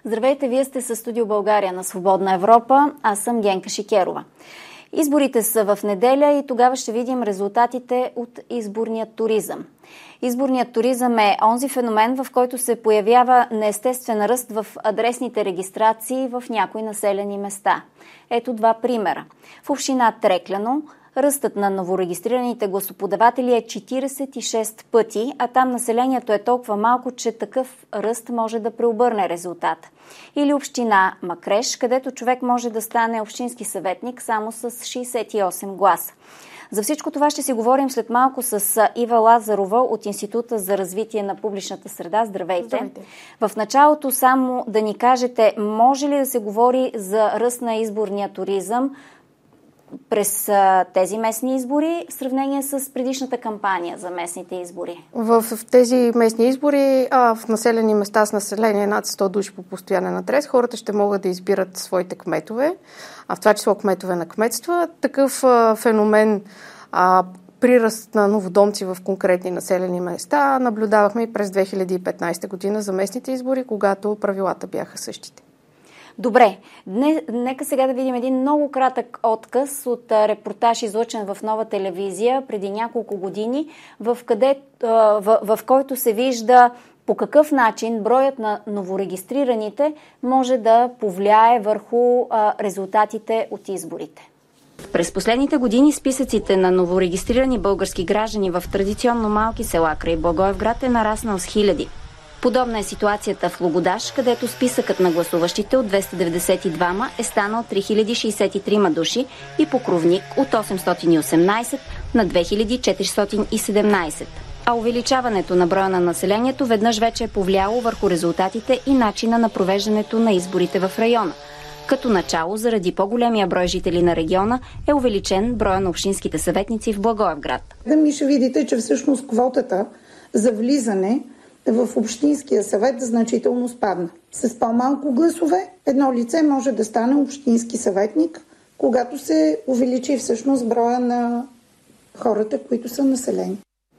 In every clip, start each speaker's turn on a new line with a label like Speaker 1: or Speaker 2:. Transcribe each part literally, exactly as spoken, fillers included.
Speaker 1: Здравейте, вие сте със Студио България на Свободна Европа. Аз съм Генка Шикерова. Изборите са в неделя и тогава ще видим резултатите от изборния туризъм. Изборният туризъм е онзи феномен, в който се появява неестествен ръст в адресните регистрации в някои населени места. Ето два примера. В община Трекляно ръстът на новорегистрираните гласоподаватели е четиридесет и шест пъти, а там населението е толкова малко, че такъв ръст може да преобърне резултата. Или община Макреш, където човек може да стане общински съветник само с шейсет и осем гласа. За всичко това ще си говорим след малко с Ива Лазарова от Института за развитие на публичната среда. Здравейте!
Speaker 2: Здравейте!
Speaker 1: В началото само да ни кажете, може ли да се говори за ръст на изборния туризъм през а, тези местни избори в сравнение с предишната кампания за местните избори?
Speaker 2: В, в тези местни избори, а, в населени места с население над сто души по постоянен адрес, хората ще могат да избират своите кметове, а в това число кметове на кметства. Такъв а, феномен, а, приръст на новодомци в конкретни населени места наблюдавахме и през две хиляди и петнадесета година за местните избори, когато правилата бяха същите.
Speaker 1: Добре, дне, нека сега да видим един много кратък отказ от а, репортаж, излъчен в Нова телевизия преди няколко години, в, къде, а, в, в който се вижда по какъв начин броят на новорегистрираните може да повлияе върху а, резултатите от изборите. През последните години списъците на новорегистрирани български граждани в традиционно малки села край Благоевград е нараснал с хиляди. Подобна е ситуацията в Логодаж, където списъкът на гласуващите от двеста деветдесет и двама е станал три хиляди шейсет и трима души и Покровник от осемстотин и осемнадесет на две хиляди четиристотин и седемнадесет. А увеличаването на броя на населението веднъж вече е повлияло върху резултатите и начина на провеждането на изборите в района. Като начало, заради по-големия брой жители на региона, е увеличен броя на общинските съветници в Благоевград.
Speaker 3: Да ми ще видите, че всъщност квотата за влизане в Общинския съвет значително спадна. С по-малко гласове едно лице може да стане общински съветник, когато се увеличи всъщност броя на хората, които са населени.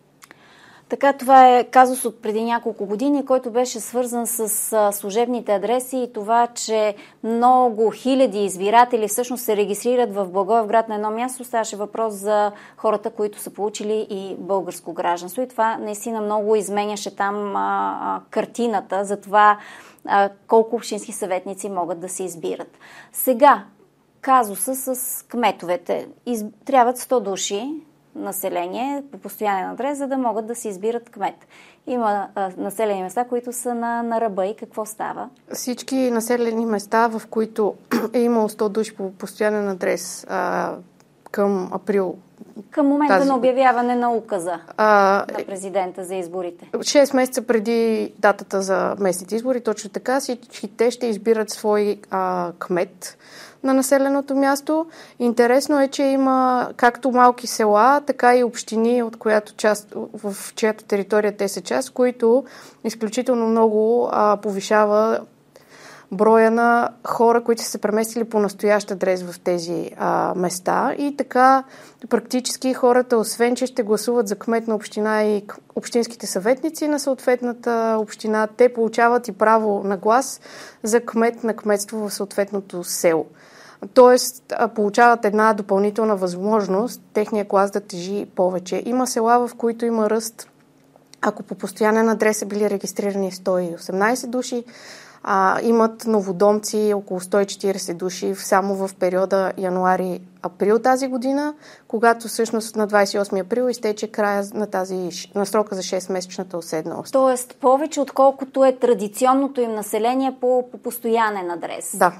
Speaker 1: Така, това е казус от преди няколко години, който беше свързан с а, служебните адреси и това, че много хиляди избиратели всъщност се регистрират в Благоевград на едно място. Ставаше въпрос за хората, които са получили и българско гражданство. И това наистина много изменяше там а, а, картината за това а, колко общински съветници могат да се избират. Сега, казуса с кметовете. Из... Трябват сто души население по постоянен адрес, за да могат да се избират кмет. Има а, населени места, които са на, на ръба и какво става?
Speaker 2: Всички населени места, в които е имало сто души по постоянен адрес а, към април.
Speaker 1: Към момента
Speaker 2: тази...
Speaker 1: на обявяване на указа
Speaker 2: а,
Speaker 1: на президента за изборите.
Speaker 2: шест месеца преди датата за местните избори, точно така, всички те ще избират свой а, кмет на населеното място. Интересно е, че има както малки села, така и общини, от която част, в чиято територия те са част, които изключително много а, повишава броя на хора, които са се преместили по настоящ адрес в тези а, места. И така практически хората, освен че ще гласуват за кмет на община и общинските съветници на съответната община, те получават и право на глас за кмет на кметство в съответното село. Тоест, получават една допълнителна възможност техния глас да тежи повече. Има села, в които има ръст. Ако по постоянен адрес са били регистрирани сто и осемнадесет души, а, имат новодомци около сто и четиридесет души само в периода януари-април тази година, когато всъщност на двадесет и осми април изтече края на, тази, на срока за шестмесечната уседналост.
Speaker 1: Тоест повече, отколкото е традиционното им население по, по постоянен адрес.
Speaker 2: Да.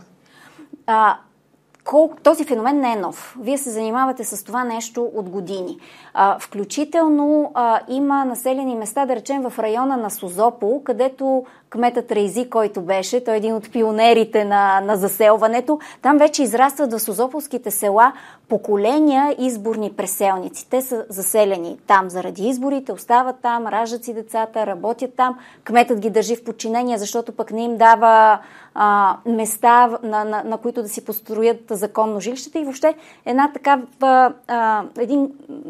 Speaker 1: А, Колко, този феномен не е нов. Вие се занимавате с това нещо от години. А, включително а, има населени места, да речем в района на Созопол, където кметът Рейзи, който беше, той е един от пионерите на, на заселването, там вече израстват в созополските села поколения изборни преселници. Те са заселени там заради изборите, остават там, раждат си децата, работят там. Кметът ги държи в подчинение, защото пък не им дава а, места, на, на, на които да си построят законно жилищата и въобще една такава а, един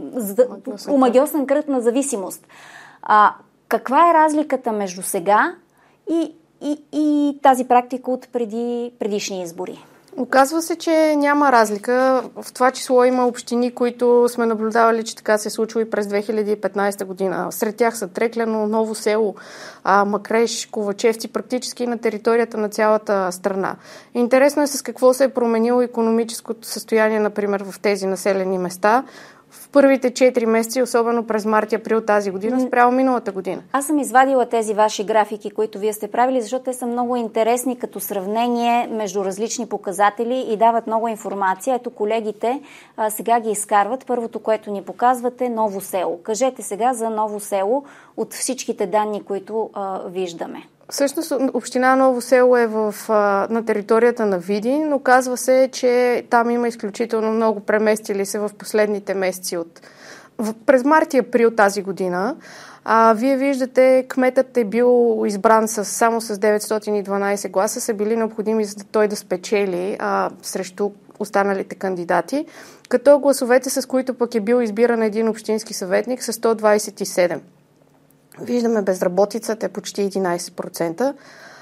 Speaker 1: омагьосан кръг на зависимост. А, каква е разликата между сега и, и, и тази практика от преди, предишни избори?
Speaker 2: Оказва се, че няма разлика. В това число има общини, които сме наблюдавали, че така се случва и през две хиляди и петнадесета година. Сред тях са Трекляно, Ново село, Макреш, Ковачевци, практически на територията на цялата страна. Интересно е с какво се е променило икономическото състояние, например, в тези населени места. В първите четири месеца, особено през март и април тази година, спрямо миналата година.
Speaker 1: Аз съм извадила тези ваши графики, които вие сте правили, защото те са много интересни като сравнение между различни показатели и дават много информация. Ето колегите а, сега ги изкарват. Първото, което ни показвате, Ново село. Кажете сега за Ново село от всичките данни, които а, виждаме.
Speaker 2: Всъщност община Ново село е в, на територията на Видин, но казва се, че там има изключително много преместили се в последните месеци от през март и април тази година. А, вие виждате, кметът е бил избран с, само с деветстотин и дванадесет гласа, са били необходими за да той да спечели а, срещу останалите кандидати, като гласовете, с които пък е бил избиран един общински съветник, са сто двадесет и седем. Виждаме безработицата е почти единадесет процента,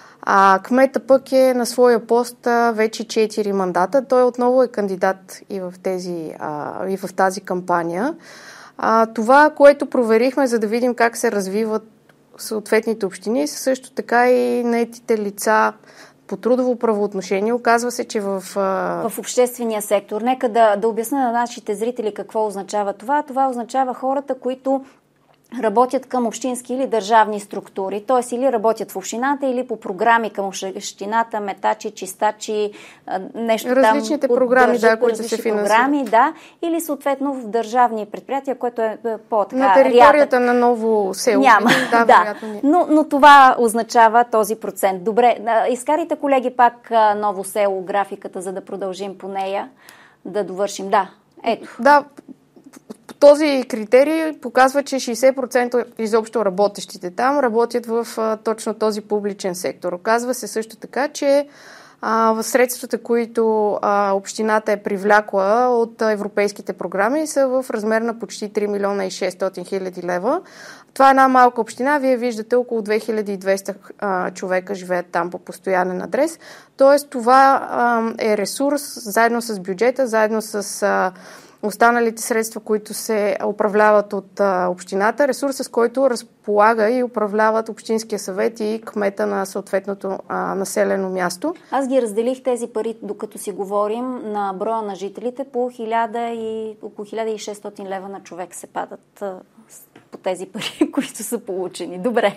Speaker 2: а кмета пък е на своя пост вече четири мандата. Той отново е кандидат и в, тези, а, и в тази кампания. А, това, което проверихме, за да видим как се развиват съответните общини, са също така и наетите лица по трудово правоотношение. Оказва се, че в... А...
Speaker 1: В обществения сектор. Нека да, да обясня на нашите зрители какво означава това. Това означава хората, които работят към общински или държавни структури, т.е. или работят в общината, или по програми към общината, метачи, чистачи, нещо там.
Speaker 2: Различните програми, да, които се финансират.
Speaker 1: Програми, да, или съответно в държавни предприятия, което е по-така
Speaker 2: на територията
Speaker 1: рядък.
Speaker 2: На Ново село.
Speaker 1: Няма,
Speaker 2: да,
Speaker 1: да. Но, но това означава този процент. Добре, изкарайте, колеги, пак Ново село, графиката, за да продължим по нея, да довършим. Да, ето.
Speaker 2: Да, този критерий показва, че шейсет процента изобщо работещите там работят в а, точно този публичен сектор. Оказва се също така, че а, в средствата, които а, общината е привлякла от а, европейските програми, са в размер на почти три милиона и шестстотин хиляди лева. Това е една малка община. Вие виждате, около две хиляди и двеста а, човека живеят там по постоянен адрес. Тоест това а, е ресурс, заедно с бюджета, заедно с... А, останалите средства, които се управляват от а, общината, ресурс, с който разполага и управляват Общинския съвет и кмета на съответното а, населено място.
Speaker 1: Аз ги разделих тези пари, докато си говорим, на броя на жителите по хиляда и, около хиляда и шестстотин лева на човек се падат а, по тези пари, които са получени. Добре.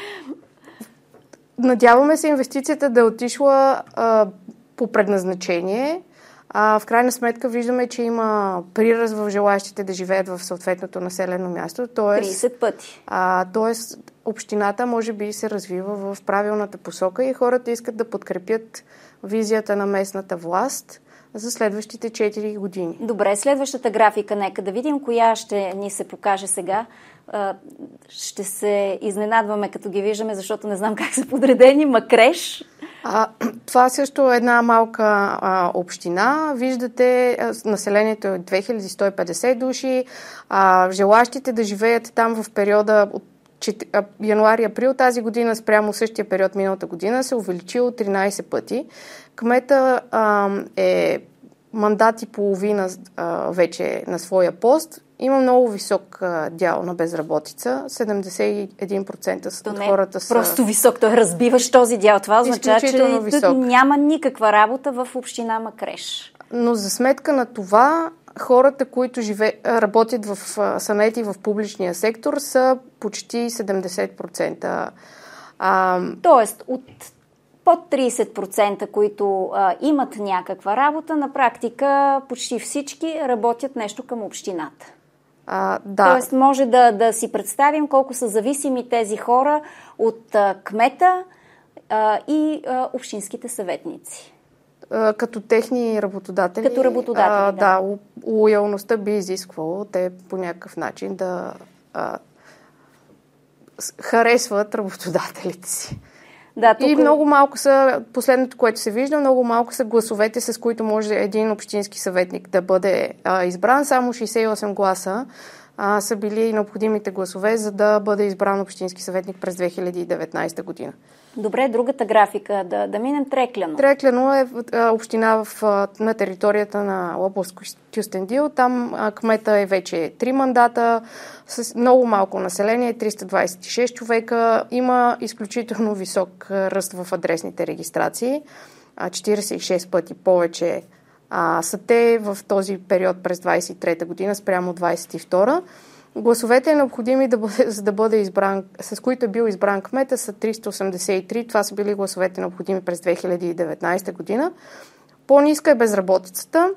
Speaker 2: Надяваме се инвестицията да е отишла а, по предназначение. А, в крайна сметка виждаме, че има приръст в желащите да живеят в съответното населено място. Тоест,
Speaker 1: тридесет пъти.
Speaker 2: А, тоест, общината може би се развива в правилната посока и хората искат да подкрепят визията на местната власт за следващите четири години.
Speaker 1: Добре, следващата графика, нека да видим коя ще ни се покаже сега. Ще се изненадваме, като ги виждаме, защото не знам как са подредени. Макреш.
Speaker 2: А, това също е една малка а, община. Виждате, а, населението е две хиляди сто и петдесет души. А, желащите да живеят там в периода от януари-април тази година спрямо същия период миналата година се увеличило тринадесет пъти. Кмета а, е мандат и половина а, вече на своя пост. Има много висок а, дял на безработица. седемдесет и един процента от хората са...
Speaker 1: Просто висок. Той разбиваш този дял. Това означава, че тук няма никаква работа в община Макреш.
Speaker 2: Но за сметка на това, хората, които живе, работят в санети в публичния сектор, са почти седемдесет процента. А...
Speaker 1: Тоест, от под тридесет процента, които а, имат някаква работа, на практика почти всички работят нещо към общината.
Speaker 2: А, да.
Speaker 1: Тоест, може да, да си представим колко са зависими тези хора от а, кмета а, и а, общинските съветници.
Speaker 2: А, като техни работодатели.
Speaker 1: Като работодатели,
Speaker 2: а,
Speaker 1: да.
Speaker 2: Да, лоялността би изисквало те по някакъв начин да а, харесват работодателите си.
Speaker 1: Да, тук...
Speaker 2: И много малко са, последното, което се вижда, много малко са гласовете, с които може един общински съветник да бъде а, избран. Само шейсет и осем гласа а, са били необходимите гласове, за да бъде избран общински съветник през две хиляди и деветнадесета година.
Speaker 1: Добре, другата графика, да, да минем Трекляно.
Speaker 2: Трекляно е а, община в, а, на територията на област Кюстендил. Там а, кмета е вече три мандата, с много малко население, триста двадесет и шест човека. Има изключително висок а, ръст в адресните регистрации, а, четиридесет и шест пъти повече а, са те в този период през двадесет и трета година спрямо двадесет и втора. Гласовете необходими да бъде, за да бъде избран, с които е бил избран кмета, са триста осемдесет и три. Това са били гласовете необходими през две хиляди и деветнадесета година. По-ниска е безработицата.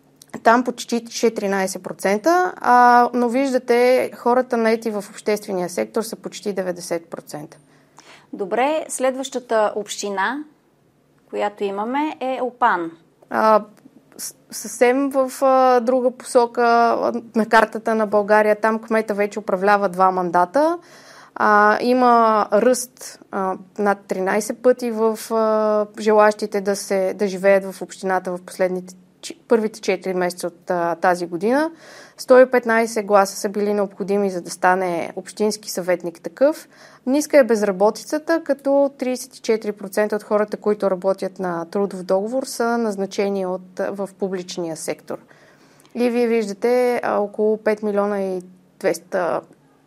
Speaker 2: Там почти четиринадесет процента, а, но виждате, хората наети в обществения сектор са почти деветдесет процента.
Speaker 1: Добре, следващата община, която имаме, е Опан.
Speaker 2: А, съвсем в а, друга посока на картата на България. Там кмета вече управлява два мандата. А, има ръст а, над тринадесет пъти в а, желащите да, се, да живеят в общината в последните първите четири месеца от а, тази година. сто и петнадесет гласа са били необходими, за да стане общински съветник такъв. Ниска е безработицата, като тридесет и четири процента от хората, които работят на трудов договор, са назначени от, в публичния сектор. И вие виждате, а, около пет милиона и двеста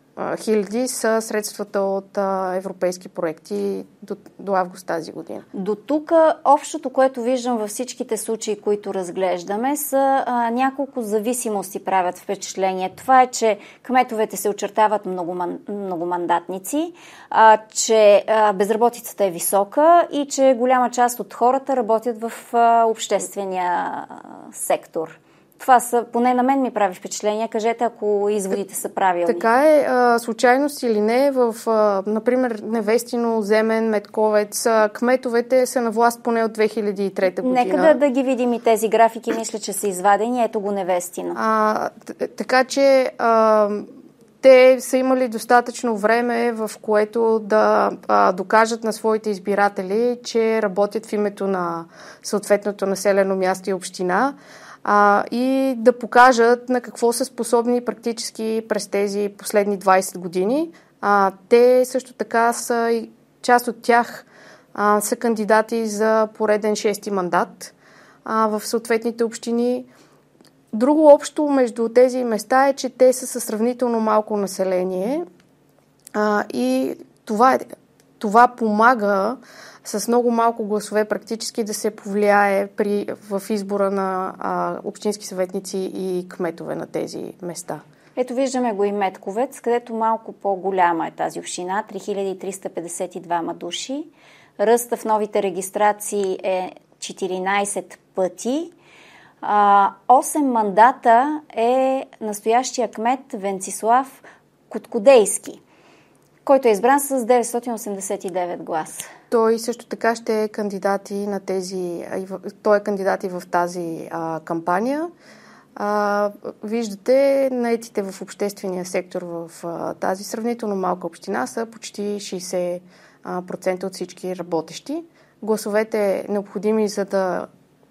Speaker 2: хиляди са средствата от а, европейски проекти до, до август тази година.
Speaker 1: До тук общото, което виждам във всичките случаи, които разглеждаме, са а, няколко зависимости правят впечатление. Това е, че кметовете се очертават многоман, многомандатници, а, че а, безработицата е висока и че голяма част от хората работят в а, обществения а, сектор. Това са, поне на мен ми прави впечатление. Кажете, ако изводите са правилни.
Speaker 2: Така е. А, случайност или не, в, а, например, Невестино, Земен, Медковец, а, кметовете са на власт поне от две хиляди и трета година.
Speaker 1: Нека да, да ги видим и тези графики. Мисля, че са извадени. Ето го Невестино.
Speaker 2: А, така че а, те са имали достатъчно време, в което да а, докажат на своите избиратели, че работят в името на съответното населено място и община. А, и да покажат на какво са способни практически през тези последни двадесет години. А, те също така са, част от тях а, са кандидати за пореден шести мандат а, в съответните общини. Друго общо между тези места е, че те са със сравнително малко население а, и това, е, това помага с много малко гласове практически да се повлияе при, в избора на а, общински съветници и кметове на тези места.
Speaker 1: Ето виждаме го и Медковец, където малко по-голяма е тази община, три хиляди триста петдесет и двама души. Ръста в новите регистрации е четиринадесет пъти. А, осем мандата е настоящия кмет Венцислав Коткодейски, който е избран с деветстотин осемдесет и девет гласа.
Speaker 2: Той също така ще е кандидат и на тези, той е кандидат и в тази а, кампания. А, виждате, наетите в обществения сектор в а, тази сравнително малка община са почти шейсет процента от всички работещи. Гласовете необходими за да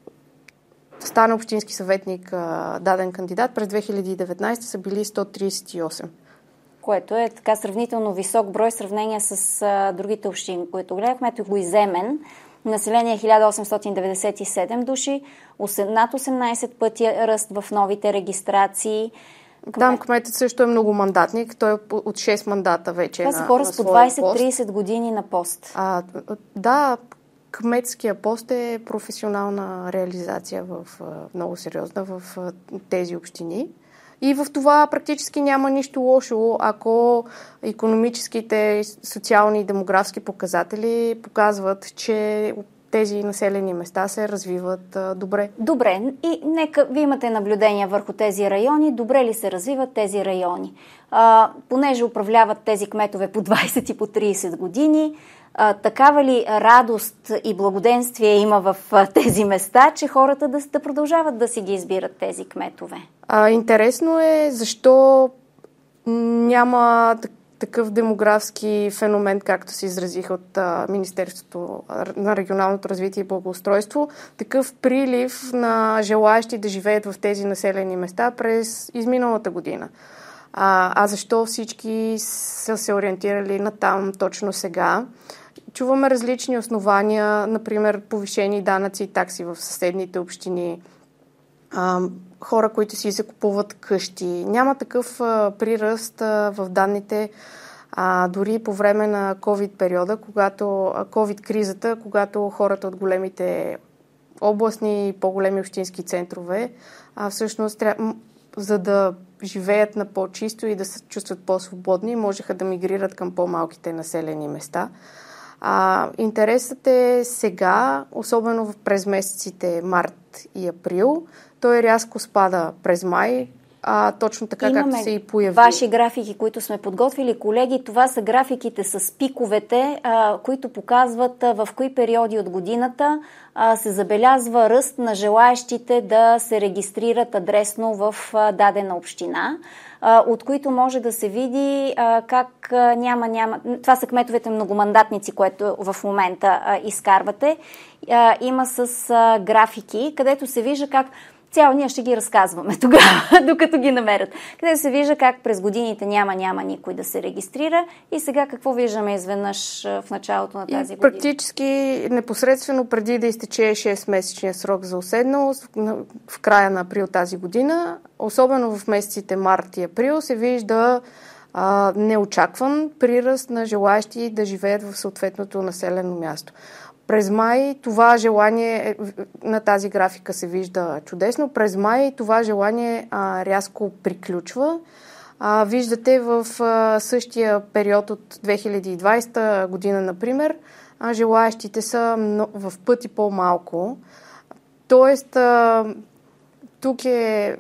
Speaker 2: стане общински съветник а, даден кандидат през две хиляди и деветнадесета са били сто тридесет и осем.
Speaker 1: Което е така сравнително висок брой в сравнение с а, другите общини, които гледахме. Ето го и Земен. Население хиляда осемстотин деветдесет и седем души, над осемнадесет пъти ръст в новите регистрации.
Speaker 2: Там кметът също е многомандатник. Той е от шест мандата вече.
Speaker 1: Това са хора с по двадесет-тридесет години на пост.
Speaker 2: А, да, кметския пост е професионална реализация в, много сериозна в тези общини. И в това практически няма нищо лошо, ако икономическите, социални и демографски показатели показват, че тези населени места се развиват а, добре.
Speaker 1: Добре. И нека ви имате наблюдения върху тези райони. Добре ли се развиват тези райони? А, понеже управляват тези кметове по двадесет и по тридесет години, а, такава ли радост и благоденствие има в а, тези места, че хората да, да продължават да си ги избират тези кметове?
Speaker 2: А, интересно е защо няма такъв демографски феномен, както се изразих от а, Министерството на регионалното развитие и благоустройство, такъв прилив на желаящи да живеят в тези населени места през изминалата година. А, а защо всички са се ориентирали на там точно сега? чуваме различни основания, например повишени данъци и такси в съседните общини, а, хора, които си закупуват къщи. Няма такъв а, приръст а, в данните, а, дори по време на COVID периода, когато COVID кризата, когато хората от големите областни и по-големи общински центрове, а всъщност тря... за да живеят на по-чисто и да се чувстват по-свободни, можеха да мигрират към по-малките населени места. А, интересът е сега, особено през месеците март и април, той рязко спада през май, а, точно така,
Speaker 1: Имаме
Speaker 2: както се и появи.
Speaker 1: Ваши графики, които сме подготвили, колеги. Това са графиките с пиковете, а, които показват а, в кои периоди от годината а, се забелязва ръст на желаещите да се регистрират адресно в а, дадена община, а, от които може да се види а, как а, няма, няма... Това са кметовете многомандатници, което в момента а, изкарвате. А, има с а, графики, където се вижда как цяло ние ще ги разказваме тогава, докато ги намерят. Къде се вижда как през годините няма, няма никой да се регистрира и сега какво виждаме изведнъж в началото на тази
Speaker 2: и
Speaker 1: година?
Speaker 2: Практически непосредствено преди да изтече шестмесечния срок за уседналост, в края на април тази година, особено в месеците март и април, се вижда а, неочакван приръст на желаящи да живеят в съответното населено място. През май това желание, на тази графика се вижда чудесно, през май това желание а, рязко приключва. А, виждате в а, същия период от две хиляди и двадесета година, например, а, желаящите са в пъти по-малко. Тоест, а, тук е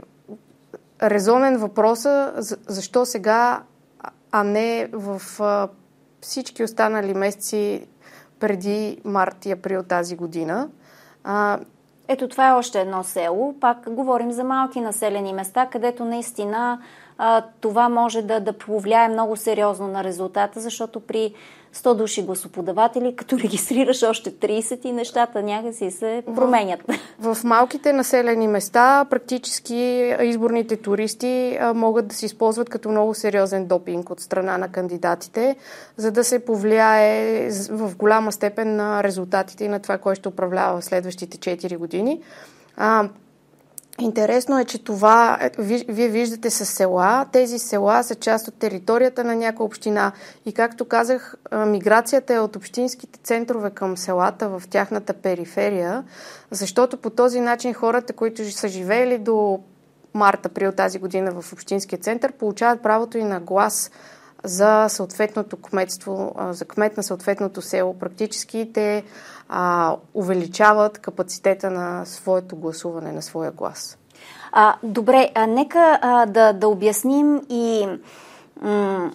Speaker 2: резонен въпроса, защо сега, а не в а, всички останали месеци преди март и април тази година. А,
Speaker 1: Ето това е още едно село. Пак говорим за малки населени места, където наистина а, това може да, да повлияе много сериозно на резултата, защото при сто души гласоподаватели, като регистрираш още тридесет и нещата някакси се променят.
Speaker 2: В, в малките населени места практически изборните туристи а, могат да се използват като много сериозен допинг от страна на кандидатите, за да се повлияе в голяма степен на резултатите и на това, кой ще управлява в следващите четири години. А, Интересно е, че това, вие виждате с села, тези села са част от територията на някоя община и както казах, миграцията е от общинските центрове към селата в тяхната периферия, защото по този начин хората, които са живеели до март-април тази година в общинския център, получават правото и на глас за съответното кметство, за кмет на съответното село. Практически те а, увеличават капацитета на своето гласуване, на своя глас.
Speaker 1: А, добре, а, нека а, да, да обясним и м-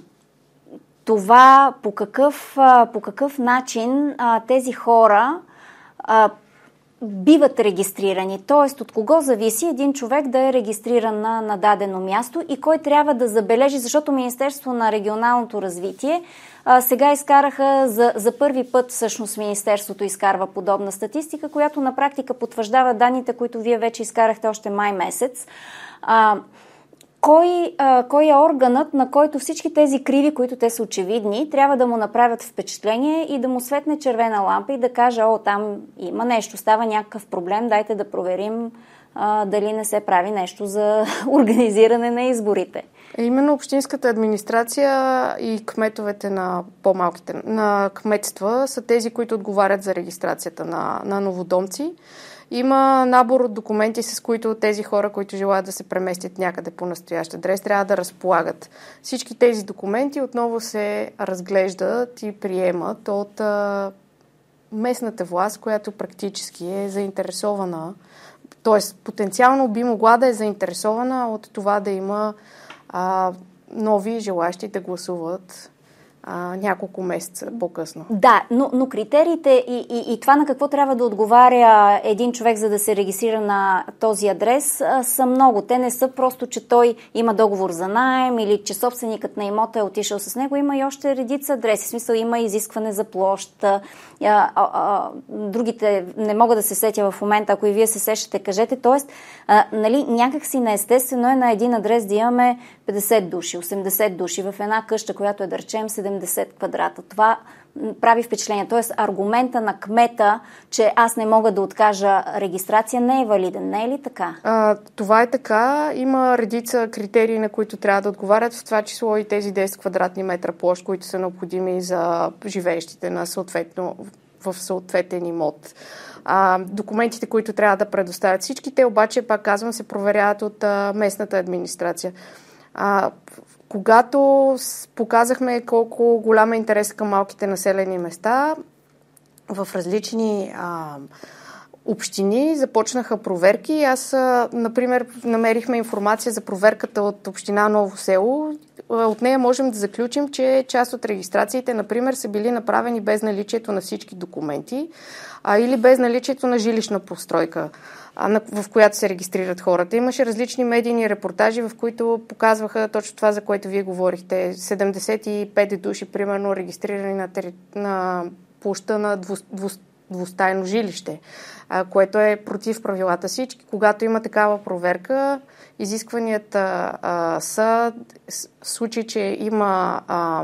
Speaker 1: това по какъв, а, по какъв начин а, тези хора а, биват регистрирани. Т.е. от кого зависи един човек да е регистриран на, на дадено място и кой трябва да забележи, защото Министерство на регионалното развитие а, сега изкараха за, за първи път, всъщност Министерството изкарва подобна статистика, която на практика потвърждава данните, които вие вече изкарахте още май месец. А, Кой, а, кой е органът, на който всички тези криви, които те са очевидни, трябва да му направят впечатление и да му светне червена лампа и да каже, о, там има нещо, става някакъв проблем, дайте да проверим а, дали не се прави нещо за организиране на изборите.
Speaker 2: Именно общинската администрация и кметовете на по-малките на кметства са тези, които отговарят за регистрацията на, на новодомци. Има набор от документи, с които тези хора, които желаят да се преместят някъде по настоящ адрес, трябва да разполагат. Всички тези документи отново се разглеждат и приемат от а, местната власт, която практически е заинтересована, т.е. потенциално би могла да е заинтересована от това да има а, нови желащи да гласуват А, няколко месеца по-късно.
Speaker 1: Да, но, но критериите и, и, и това на какво трябва да отговаря един човек, за да се регистрира на този адрес, а, са много. Те не са просто, че той има договор за наем или че собственикът на имота е отишъл с него. Има и още редица адреси. В смисъл има изискване за площ. А, а, а, другите не мога да се сетя в момента. Ако и вие се сещате, кажете. Тоест, а, нали, някакси неестествено е на един адрес да имаме петдесет души, осемдесет души в една къща, която е, да речем, седемдесет седемдесет квадрата. Това прави впечатление. Тоест аргумента на кмета, че аз не мога да откажа регистрация, не е валиден. Не е ли така?
Speaker 2: А, това е така. Има редица критерии, на които трябва да отговарят, в това число и тези десет квадратни метра площ, които са необходими за живеещите на съответно, в съответен имот. А, документите, които трябва да предоставят всички, те обаче, пак казвам, се проверяват от а, местната администрация. А, когато показахме колко голям е интерес към малките населени места, в различни а, общини започнаха проверки. Аз, а, например, намерихме информация за проверката от община Ново село. От нея можем да заключим, че част от регистрациите, например, са били направени без наличието на всички документи а, или без наличието на жилищна постройка, а, в която се регистрират хората. Имаше различни медийни репортажи, в които показваха точно това, за което вие говорихте. седемдесет и пет души, примерно, регистрирани на, тери... на площа на дву... Дву... двустайно жилище, а, което е против правилата. Всички, когато има такава проверка, изискванията а, са в случай, че има а,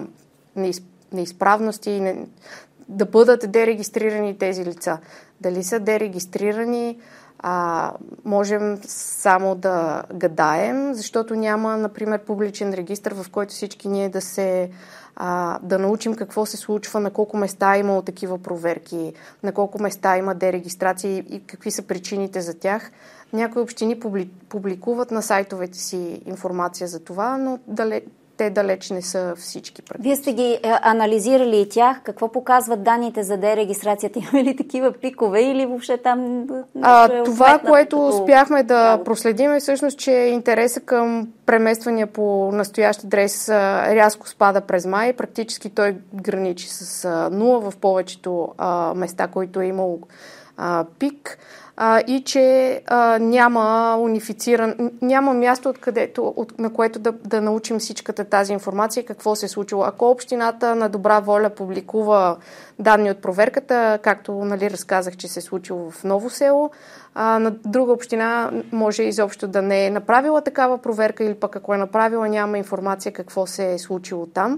Speaker 2: неизправности и не, да бъдат дерегистрирани тези лица. Дали са дерегистрирани, а, можем само да гадаем, защото няма, например, публичен регистър, в който всички ние да се а, да научим какво се случва, на колко места е имало такива проверки, на колко места има дерегистрация и какви са причините за тях. Някои общини публикуват на сайтовете си информация за това, но далеч, те далеч не са всички.
Speaker 1: Вие сте ги анализирали и тях. Какво показват данните за дерегистрацията? Има ли такива пикове или въобще там...
Speaker 2: А, това, което успяхме да проследим е всъщност, че интереса към премествания по настоящ адрес рязко спада през май. Практически той граничи с нула в повечето а, места, които е имал а, пик. А, и че а, няма унифициран, няма място, откъдето, от, на което да, да научим всичката тази информация, какво се е случило. Ако общината на добра воля публикува данни от проверката, както нали, разказах, че се е случило в Ново село, а, на друга община може изобщо да не е направила такава проверка или пък ако е направила, няма информация какво се е случило там.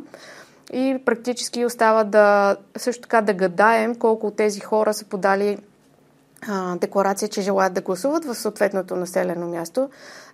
Speaker 2: И практически остава да също така да гадаем колко от тези хора са подали декларация, че желаят да гласуват в съответното населено място,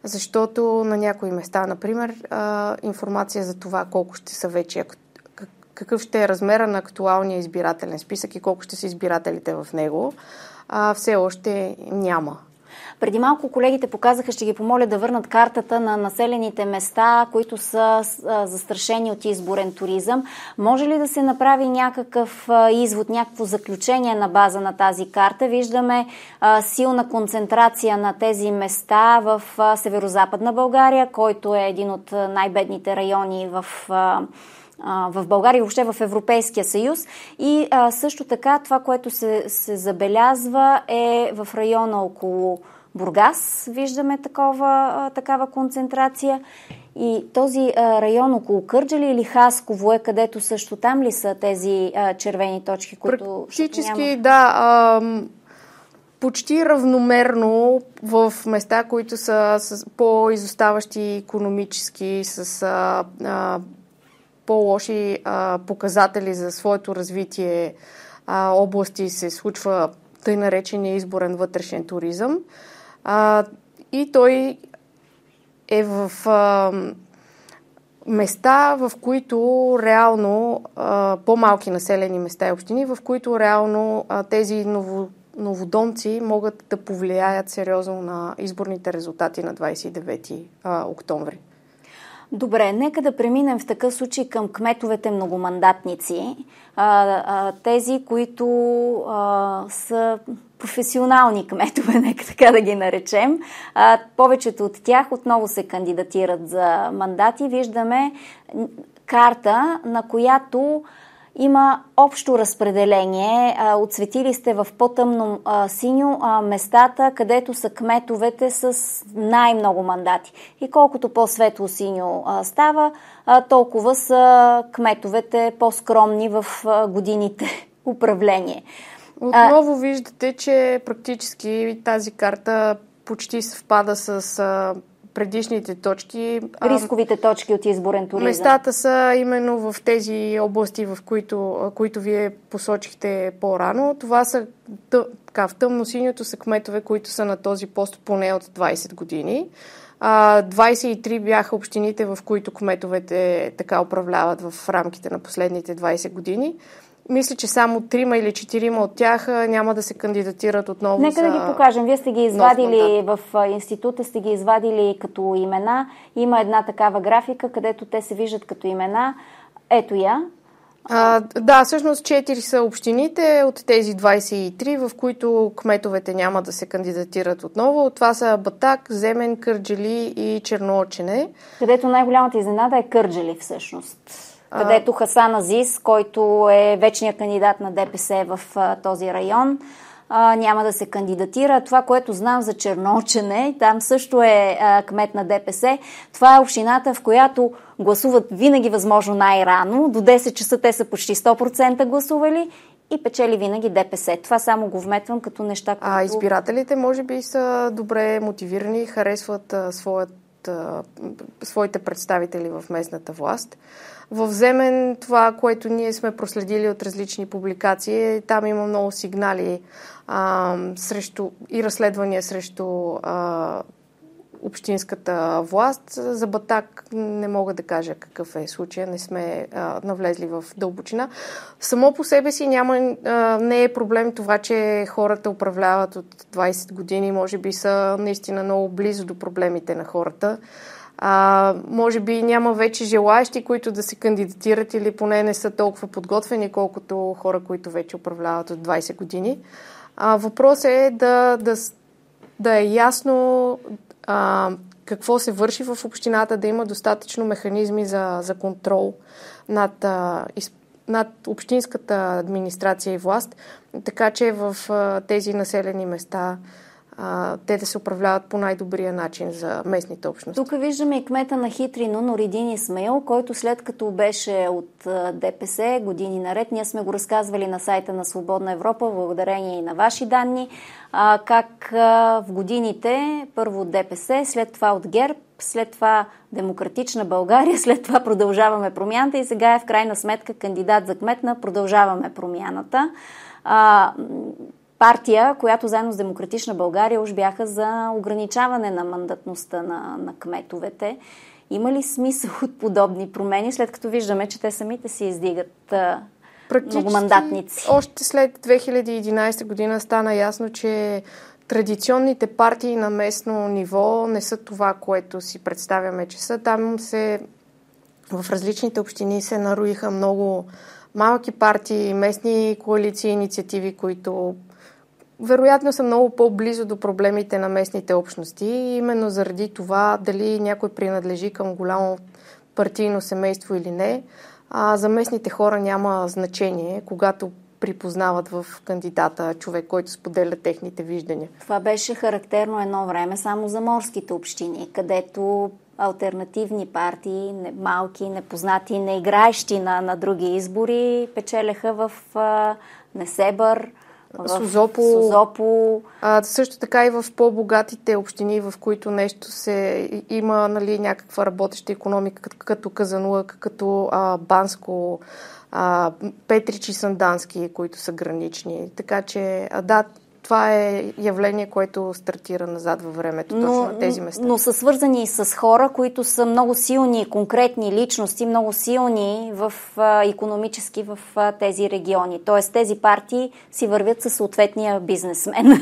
Speaker 2: защото на някои места, например, информация за това колко ще са вече, какъв ще е размера на актуалния избирателен списък и колко ще са избирателите в него, все още няма.
Speaker 1: Преди малко колегите показаха, ще ги помоля да върнат картата на населените места, които са застрашени от изборен туризъм. Може ли да се направи някакъв извод, някакво заключение на база на тази карта? Виждаме силна концентрация на тези места в северо-западна България, който е един от най-бедните райони в в България и въобще в Европейския съюз. И а, също така това, което се, се забелязва е в района около Бургас. Виждаме такова, а, такава концентрация. И този а, район около Кърджали или Хасково е, където също там ли са тези а, червени точки, които...
Speaker 2: Практически,
Speaker 1: няма...
Speaker 2: да. А, почти равномерно в места, които са с по-изоставащи икономически, с... А, а, по-лоши а, показатели за своето развитие а, области се случва тъй наречения изборен вътрешен туризъм. А, и той е в а, места, в които реално а, по-малки населени места и общини, в които реално а, тези ново, новодомци могат да повлияят сериозно на изборните резултати на двадесет и девети октомври.
Speaker 1: Добре, нека да преминем в такъв случай към кметовете многомандатници. А, а, тези, които а, са професионални кметове, нека така да ги наречем. А, повечето от тях отново се кандидатират за мандати. Виждаме карта, на която има общо разпределение. Отсветили сте в по-тъмно а, синьо а, местата, където са кметовете с най-много мандати. И колкото по-светло синьо а, става, а, толкова са кметовете по-скромни в а, годините управление.
Speaker 2: Отново а... виждате, че практически тази карта почти съвпада с а, предишните точки.
Speaker 1: Рисковите точки от изборен туризъм.
Speaker 2: Местата са именно в тези области, в които, които вие посочихте по-рано. Това са тъ, така, в тъмно-синьото са кметове, които са на този пост поне от двайсет години. двайсет и три бяха общините, в които кметовете така управляват в рамките на последните двайсет години. Мисля, че само трима или четирима от тях няма да се кандидатират отново.
Speaker 1: Нека
Speaker 2: за
Speaker 1: да ги покажем. Вие сте ги извадили в института, сте ги извадили като имена. Има една такава графика, където те се виждат като имена. Ето я.
Speaker 2: А, да, всъщност четири са общините от тези двайсет и три, в които кметовете няма да се кандидатират отново. Това са Батак, Земен, Кърджали и Черноочене.
Speaker 1: Където най-голямата изненада е Кърджали всъщност. Където Хасан Азис, който е вечният кандидат на ДПС в а, този район, а, няма да се кандидатира. Това, което знам за Черноочене, там също е а, кмет на ДПС, това е общината, в която гласуват винаги възможно най-рано. До десет часа те са почти сто процента гласували и печели винаги ДПС. Това само го вметвам като неща, които...
Speaker 2: А избирателите може би са добре мотивирани, харесват а, своят, а, своите представители в местната власт. В Земен, това, което ние сме проследили от различни публикации, там има много сигнали а, срещу, и разследвания срещу а, общинската власт. За Батак не мога да кажа какъв е случая, не сме а, навлезли в дълбочина. Само по себе си няма, а, не е проблем това, че хората управляват от двайсет години, може би са наистина много близо до проблемите на хората. А, може би няма вече желаещи, които да се кандидатират или поне не са толкова подготвени, колкото хора, които вече управляват от двайсет години. А, въпросът е да, да, да е ясно а, какво се върши в общината, да има достатъчно механизми за, за контрол над, а, над общинската администрация и власт, така че в а, тези населени места А, те да се управляват по най-добрия начин за местните общности.
Speaker 1: Тук виждаме и кмета на Хитрино, Нуридин Исмаил, който след като беше от ДПС години наред, ние сме го разказвали на сайта на Свободна Европа, благодарение и на ваши данни, а, как а, в годините първо от ДПС, след това от ГЕРБ, след това Демократична България, след това Продължаваме промяната и сега е в крайна сметка кандидат за кмет на Продължаваме промяната. А, партия, която заедно с Демократична България уж бяха за ограничаване на мандатността на, на кметовете. Има ли смисъл от подобни промени, след като виждаме, че те самите си издигат а, многомандатници?
Speaker 2: Още след две хиляди и единайсета година стана ясно, че традиционните партии на местно ниво не са това, което си представяме, че са. Там се в различните общини се нароиха много малки партии, местни коалиции, инициативи, които вероятно са много по-близо до проблемите на местните общности. И именно заради това дали някой принадлежи към голямо партийно семейство или не, а за местните хора няма значение, когато припознават в кандидата човек, който споделя техните виждания.
Speaker 1: Това беше характерно едно време само за морските общини, където алтернативни партии, малки, непознати, не играещи на, на други избори, печелеха в а, Несебър, в
Speaker 2: Созопо.
Speaker 1: Созопо.
Speaker 2: А, също така и в по-богатите общини, в които нещо се има, нали, някаква работеща икономика, като, като Казанлък, като а, Банско, а, Петрич и Сандански, които са гранични. Така че, а, да, това е явление, което стартира назад във времето, точно
Speaker 1: но,
Speaker 2: на тези места.
Speaker 1: Но са свързани с хора, които са много силни, конкретни личности, много силни в, а, икономически в а, тези региони. Тоест тези партии си вървят със съответния бизнесмен.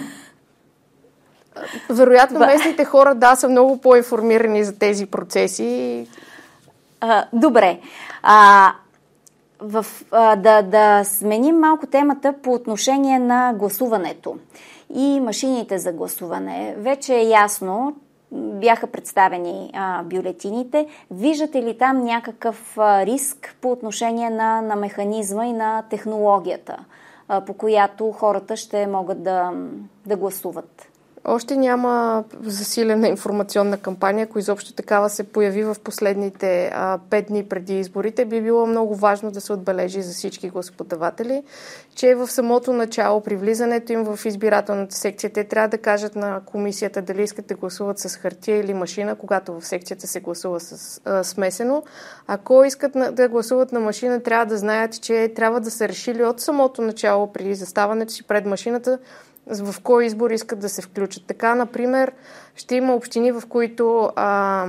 Speaker 2: Вероятно местните хора, да, са много по-информирани за тези процеси.
Speaker 1: А, добре. А, В, а, да, да сменим малко темата по отношение на гласуването и машините за гласуване. Вече е ясно, бяха представени а, бюлетините. Виждате ли там някакъв а, риск по отношение на, на механизма и на технологията, а, по която хората ще могат да, да гласуват?
Speaker 2: Още няма засилена информационна кампания, ако изобщо такава се появи в последните а, пет дни преди изборите. Би било много важно да се отбележи за всички гласоподаватели, че в самото начало, при влизането им в избирателната секция, те трябва да кажат на комисията дали искат да гласуват с хартия или машина, когато в секцията се гласува с а, смесено. Ако искат на, да гласуват на машина, трябва да знаят, че трябва да са решили от самото начало, при заставането си пред машината, в кой избор искат да се включат. Така, например, ще има общини, в които а,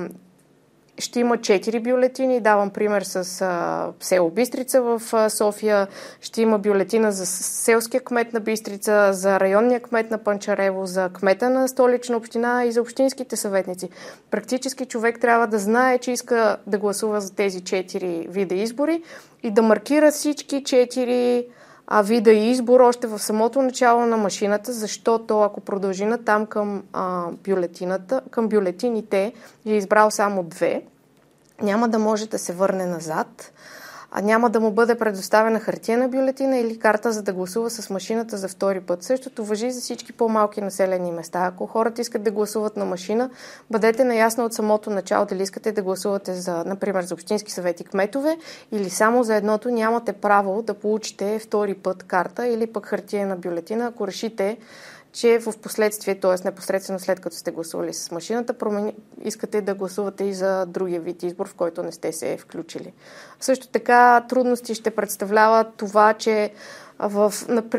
Speaker 2: ще има четири бюлетини. Давам пример с а, село Бистрица в а, София. Ще има бюлетина за селския кмет на Бистрица, за районния кмет на Панчарево, за кмета на Столична община и за общинските съветници. Практически човек трябва да знае, че иска да гласува за тези четири вида избори и да маркира всички четири а вида и избор още в самото начало на машината, защото ако продължи натам към а, бюлетината, към бюлетините и е избрал само две, няма да може да се върне назад, а няма да му бъде предоставена хартиена бюлетина или карта, за да гласува с машината за втори път. Същото важи за всички по-малки населени места. Ако хората искат да гласуват на машина, бъдете наясно от самото начало дали искате да гласувате за, например, за общински съвети, кметове или само за едното. Нямате право да получите втори път карта или пък хартиена бюлетина, ако решите, че в последствие, т.е. непосредствено след като сте гласували с машината, промени... искате да гласувате и за другия вид избор, в който не сте се включили. Също така трудности ще представлява това, че в...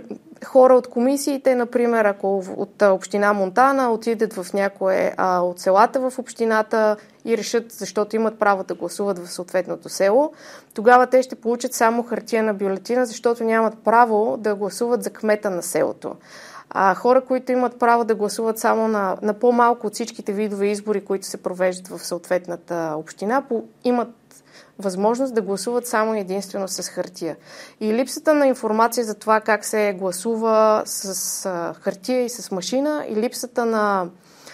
Speaker 2: хора от комисиите, например, ако от община Монтана отидат в някое а, от селата в общината и решат, защото имат право да гласуват в съответното село, тогава те ще получат само хартиена бюлетина, защото нямат право да гласуват за кмета на селото. А хора, които имат право да гласуват само на, на по-малко от всичките видове избори, които се провеждат в съответната община, по, имат възможност да гласуват само единствено с хартия. И липсата на информация за това как се гласува с а, хартия и с машина, и липсата на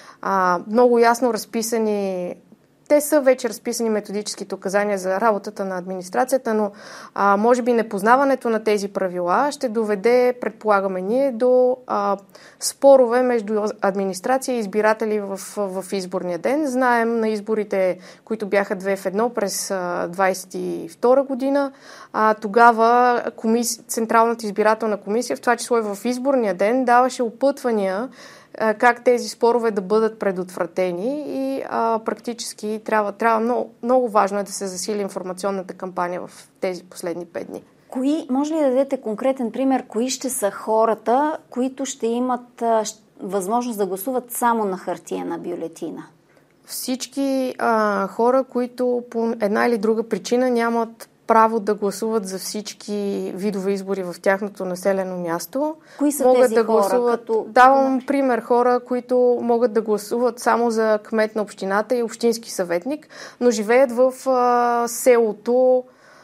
Speaker 2: а, много ясно разписани... Те са вече разписани методическите указания за работата на администрацията, но а, може би непознаването на тези правила ще доведе, предполагаме ние, до а, спорове между администрация и избиратели в, в изборния ден. Знаем на изборите, които бяха две в едно през а, двадесет и втора година, а, тогава комис... Централната избирателна комисия, в това число и в изборния ден, даваше опътвания как тези спорове да бъдат предотвратени и а, практически трябва, трябва много, много важно е да се засили информационната кампания в тези последни пет дни.
Speaker 1: Кои, може ли да дадете конкретен пример, кои ще са хората, които ще имат а, възможност да гласуват само на хартиена бюлетина?
Speaker 2: Всички а, хора, които по една или друга причина нямат право да гласуват за всички видове избори в тяхното населено място.
Speaker 1: Кои са
Speaker 2: могат
Speaker 1: тези
Speaker 2: да
Speaker 1: хора?
Speaker 2: Гласуват...
Speaker 1: Като...
Speaker 2: Давам пример, хора, които могат да гласуват само за кмет на общината и общински съветник, но живеят в а, селото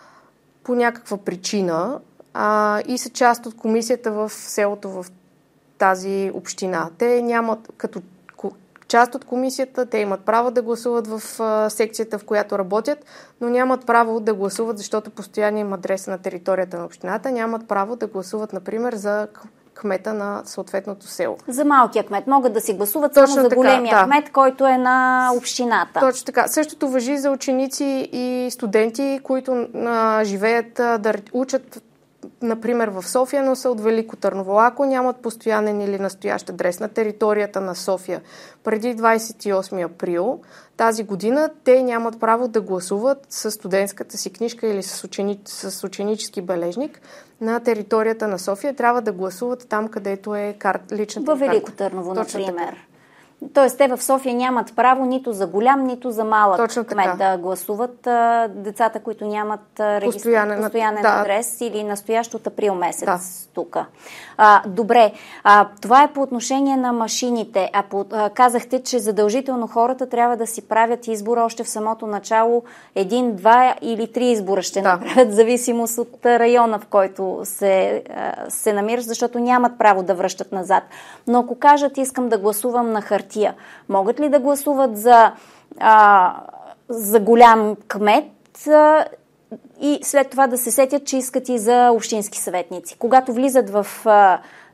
Speaker 2: по някаква причина а, и са част от комисията в селото в тази община. Те нямат като част от комисията, те имат право да гласуват в а, секцията, в която работят, но нямат право да гласуват, защото постоянно им адрес на територията на общината, нямат право да гласуват, например, за кмета на съответното село.
Speaker 1: За малкия кмет могат да си гласуват
Speaker 2: Точно
Speaker 1: само за
Speaker 2: така,
Speaker 1: големия
Speaker 2: да.
Speaker 1: кмет, който е на общината.
Speaker 2: Точно така. Същото важи за ученици и студенти, които а, живеят, а, да учат например в София, но са от Велико Търново. Ако нямат постоянен или настоящ адрес на територията на София преди двадесет и осми април тази година, те нямат право да гласуват с студентската си книжка или с, учени... с ученически бележник на територията на София. Трябва да гласуват там, където е кар... личната карта.
Speaker 1: Във Велико Търново,
Speaker 2: Точно
Speaker 1: например.
Speaker 2: Така.
Speaker 1: Тоест, те в София нямат право нито за голям, нито за малък
Speaker 2: Точно
Speaker 1: кмет
Speaker 2: така.
Speaker 1: да гласуват. А, децата, които нямат регистр...
Speaker 2: Постоянен,
Speaker 1: постоянен
Speaker 2: да.
Speaker 1: адрес или настоящ от април месец
Speaker 2: Да.
Speaker 1: тук. А, добре, а, това е по отношение на машините. А, по, а казахте, че задължително хората трябва да си правят избора още в самото начало. Един, два или три избора ще
Speaker 2: Да.
Speaker 1: направят, в зависимост от района, в който се, а, се намираш, защото нямат право да връщат назад. Но ако кажат, искам да гласувам на хартия, могат ли да гласуват за, а, за голям кмет а, и след това да се сетят, че искат и за общински съветници? Когато влизат в а,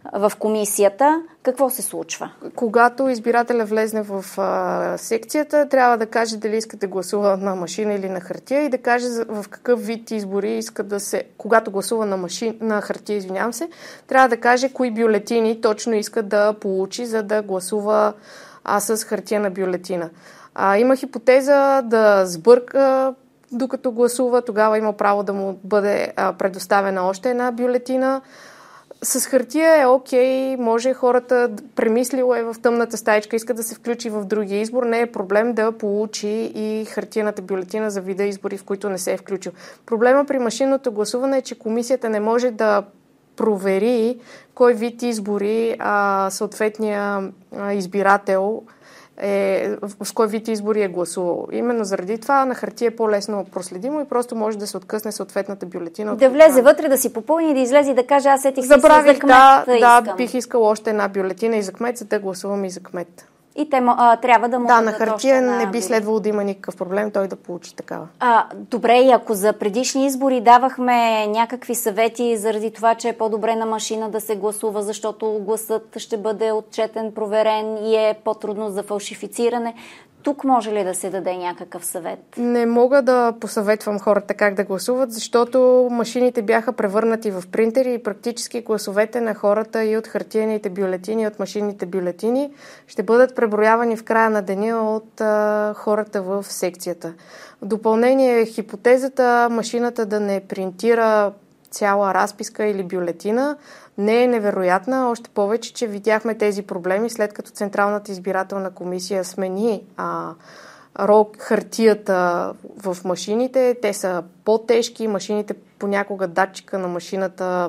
Speaker 1: в комисията, какво се случва?
Speaker 2: Когато избирателя влезне в а, секцията, трябва да каже дали иска да гласува на машина или на хартия и да каже в какъв вид избори иска да се... Когато гласува на, машин, на хартия, извинявам се, трябва да каже кои бюлетини точно иска да получи, за да гласува а, с хартия на бюлетина. А, има хипотеза да сбърка докато гласува, тогава има право да му бъде а, предоставена още една бюлетина. С хартия е окей, може хората, премислило е в тъмната стаичка, иска да се включи в другия избор, не е проблем да получи и хартияната бюлетина за вида избори, в които не се е включил. Проблема при машинното гласуване е, че комисията не може да провери кой вид избори а, съответния а, избирател е, в, в кой вид избори е гласувал. Именно заради това на хартия е по-лесно проследимо и просто може да се откъсне съответната бюлетина.
Speaker 1: Да влезе вътре, да си попълни, да излезе и да каже, аз сетих си
Speaker 2: Забравих,
Speaker 1: за кмет.
Speaker 2: Да,
Speaker 1: да,
Speaker 2: да, бих искал още една бюлетина и за кмет, за да гласувам и за кмет.
Speaker 1: И те а, трябва да му
Speaker 2: Да,
Speaker 1: да
Speaker 2: на хартия не би следвало да има никакъв проблем той да получи такава.
Speaker 1: А, добре, и ако за предишни избори давахме някакви съвети заради това, че е по-добре на машина да се гласува, защото гласът ще бъде отчетен, проверен и е по-трудно за фалшифициране, тук може ли да се даде някакъв съвет?
Speaker 2: Не мога да посъветвам хората как да гласуват, защото машините бяха превърнати в принтери и практически гласовете на хората и от хартиените бюлетини, и от машинните бюлетини ще бъдат преброявани в края на деня от а, хората в секцията. В допълнение, хипотезата машината да не принтира цяла разписка или бюлетина не е невероятна, още повече, че видяхме тези проблеми след като Централната избирателна комисия смени а, рок, хартията в машините. Те са по-тежки, машините понякога датчика на машината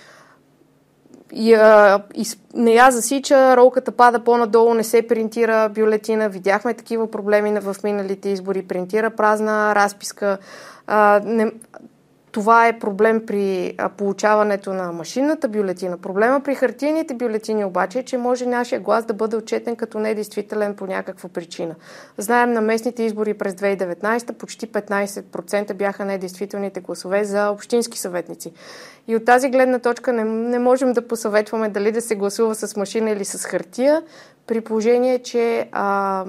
Speaker 2: я, из, не я засича, ролката пада по-надолу, не се принтира бюлетина. Видяхме такива проблеми в миналите избори. Принтира празна разписка. А, не, Това е проблем при получаването на машинната бюлетина. Проблема при хартиените бюлетини обаче е, че може нашия глас да бъде отчетен като недействителен по някаква причина. Знаем, на местните избори през две хиляди и деветнадесета почти петнадесет процента бяха недействителните гласове за общински съветници. И от тази гледна точка не, не можем да посъветваме дали да се гласува с машина или с хартия, при положение, че а,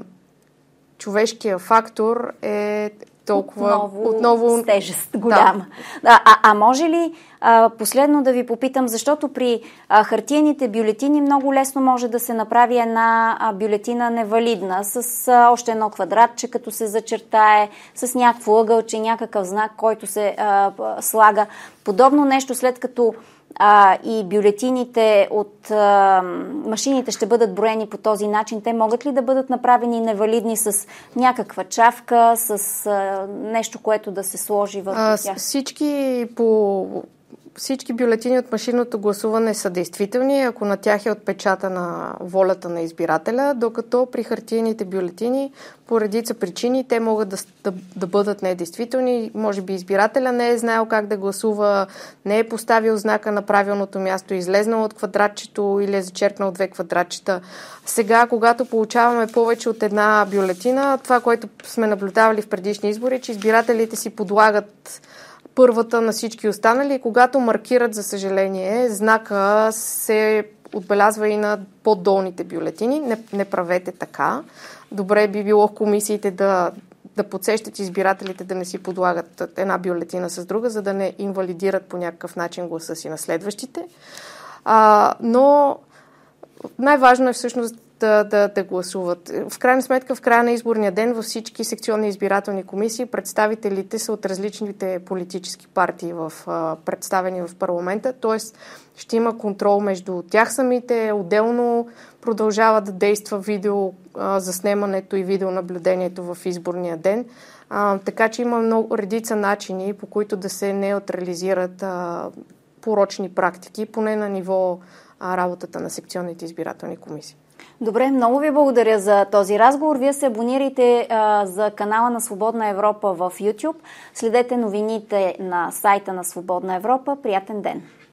Speaker 2: човешкият фактор е толкова
Speaker 1: отново,
Speaker 2: отново...
Speaker 1: с тежест голяма. Да. А, а може ли а, последно да ви попитам, защото при а, хартиените бюлетини много лесно може да се направи една а, бюлетина невалидна с а, още едно квадратче, като се зачертае, с някакво ъгълче, някакъв знак, който се а, слага. Подобно нещо, след като А, и бюлетините от а, машините ще бъдат броени по този начин, те могат ли да бъдат направени невалидни с някаква чавка, с а, нещо, което да се сложи върху тях?
Speaker 2: Всички по... Всички бюлетини от машинното гласуване са действителни, ако на тях е отпечатана волята на избирателя, докато при хартиените бюлетини по редица причини те могат да, да, да бъдат недействителни. Може би избирателя не е знаел как да гласува, не е поставил знака на правилното място, излезнал от квадратчето или е зачеркнал две квадратчета. Сега, когато получаваме повече от една бюлетина, това, което сме наблюдавали в предишни избори, че избирателите си подлагат първата на всички останали и когато маркират, за съжаление, знака се отбелязва и на по-долните бюлетини. Не, не правете така. Добре би било в комисиите да, да подсещат избирателите да не си подлагат една бюлетина с друга, за да не инвалидират по някакъв начин гласа си на следващите. А, но най-важно е всъщност Да, да, да гласуват. В крайна сметка, в края на изборния ден във всички секционни избирателни комисии представителите са от различните политически партии в, а, представени в парламента, т.е. ще има контрол между тях самите, отделно продължава да действа видео а, заснемането и видеонаблюдението в изборния ден, а, така че има много редица начини, по които да се неутрализират а, порочни практики, поне на ниво а, работата на секционните избирателни комисии.
Speaker 1: Добре, много ви благодаря за този разговор. Вие се абонирайте а, за канала на Свободна Европа в YouTube. Следете новините на сайта на Свободна Европа. Приятен ден!